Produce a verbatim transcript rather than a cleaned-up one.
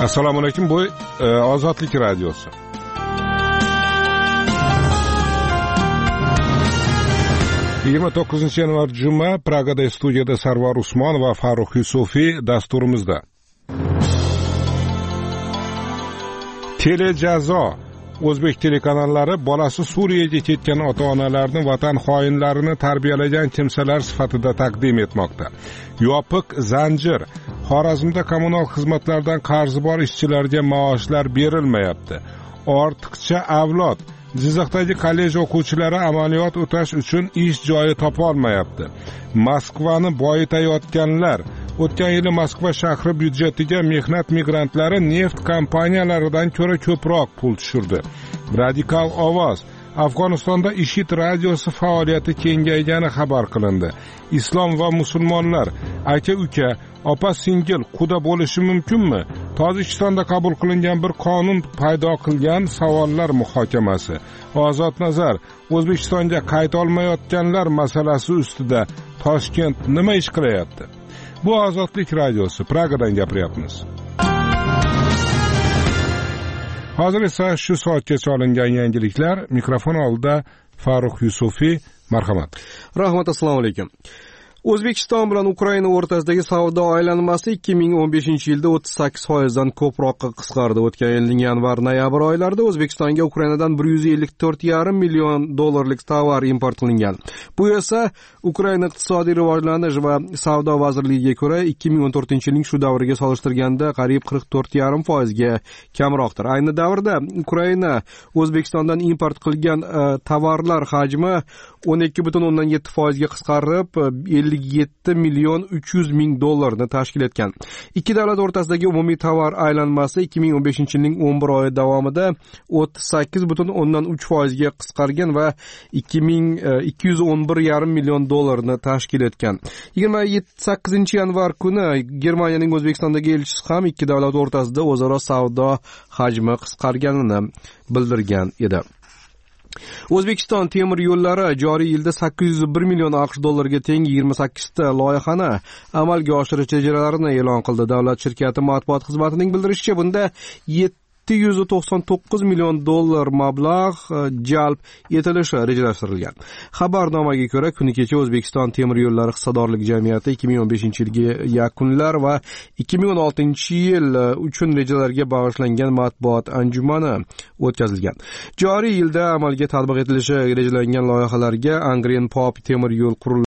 Assalomu alaykum, bu e, Ozodlik radiosi. yigirma to'qqizinchi yanvar juma, Pragada studiyada Sarvar Usmon va Farruh Yusufiy dasturimizda. Telejazo. O'zbek telekanallari bolasi Suriyaga ketgan ota-onalarni vatan xoinlarini tarbiyalagan kimsalar sifatida taqdim etmoqda. Yopiq zanjir. Xorazmda kommunal xizmatlardan qarzi bor ishchilarga maoshlar berilmayapti. Ortiqcha avlod. Jizzaxdagi kollej o'quvchilari amaliyot o'tash uchun ish joyi topa olmayapti. Moskvani boyitayotganlar. O'tgan yili Moskva shahri byudjetiga mehnat migrantlari neft kompaniyalaridan ko'ra ko'proq pul tushirdi. Radikal ovoz. Afg'onistonda IShID radiosi faoliyati kengaygani xabar qilindi. Islom va musulmonlar aka-uka, opa-singil quda bo'lishi mumkinmi? Tojikistonda qabul qilingan bir qonun paydo qilgan savollar muhokamasi. Ozod nazar. O'zbekistonga qayta olmayotganlar masalasi ustida Toshkent nima ish qilyapti? Bu Ozodlik radiosi. Pragadan gapiryapmiz. Hozir esa shu soatgacha olingan yangiliklar. Mikrofon oldida Farruh Yusufiy. Marhamat. Rahmat, assalomu alaykum. O'zbekiston bilan Ukraina o'rtasidagi savdo aylanmasi ikki ming o'n beshinchi yilda o'ttiz sakkiz foizdan ko'proqqa qisqardi. O'tgan yilning yanvar-noyabr oylarida O'zbekistonga Ukrainadan bir yuz ellik to'rt yarim million dollarlik tovar import qilingan. Bu esa Ukraina iqtisodiy rivojlanish va savdo vazirligiga ko'ra ikki ming o'n to'rtinchi yilning shu davriga solishtirganda qariyb qirq to'rt yarim foizga kamroqdir. Ayni davrda Ukraina O'zbekistondan import qilgan uh, tovarlar hajmi o'n ikki butun o'ndan yetti foizga qisqarib ellik yetti million uch yuz ming dollarni tashkil etgan. Ikki davlat o'rtasidagi umumiy tovar aylanmasi ikki ming o'n beshinchi yilning o'n bir oyi davomida o'ttiz sakkiz butun o'ndan uch foizga qisqargan va ikki ming ikki yuz o'n bir yarim million dollarni tashkil etgan. yigirma sakkizinchi yanvar kuni Germaniyaning O'zbekistondagi elchisi ham ikki davlat o'rtasida o'zaro savdo hajmi qisqarganini bildirgan edi. O'zbekiston temir yo'llari joriy yilda sakkiz yuz bir million AQSh dollarga teng yigirma sakkiz ta loyihani amalga oshirish rejalarini e'lon qildi. Davlat shirkati matbuot xizmatining bildirishicha, bunda yetti yuz to'qson to'qqiz million dollar mablag' jalb etilishi rejalashtirilgan. Xabarnomaga ko'ra, kuni kecha O'zbekiston temir yo'llari hissadorlik jamiyati ikki ming o'n beshinchi yilgi yakunlar va ikki ming o'n oltinchi yil uchun rejalarga bag'ishlangan matbuot anjumani o'tkazilgan. Joriy yilda amalga tatbiq etilishi rejalangan loyihalarga Angren Pop temir yo'l qurilishi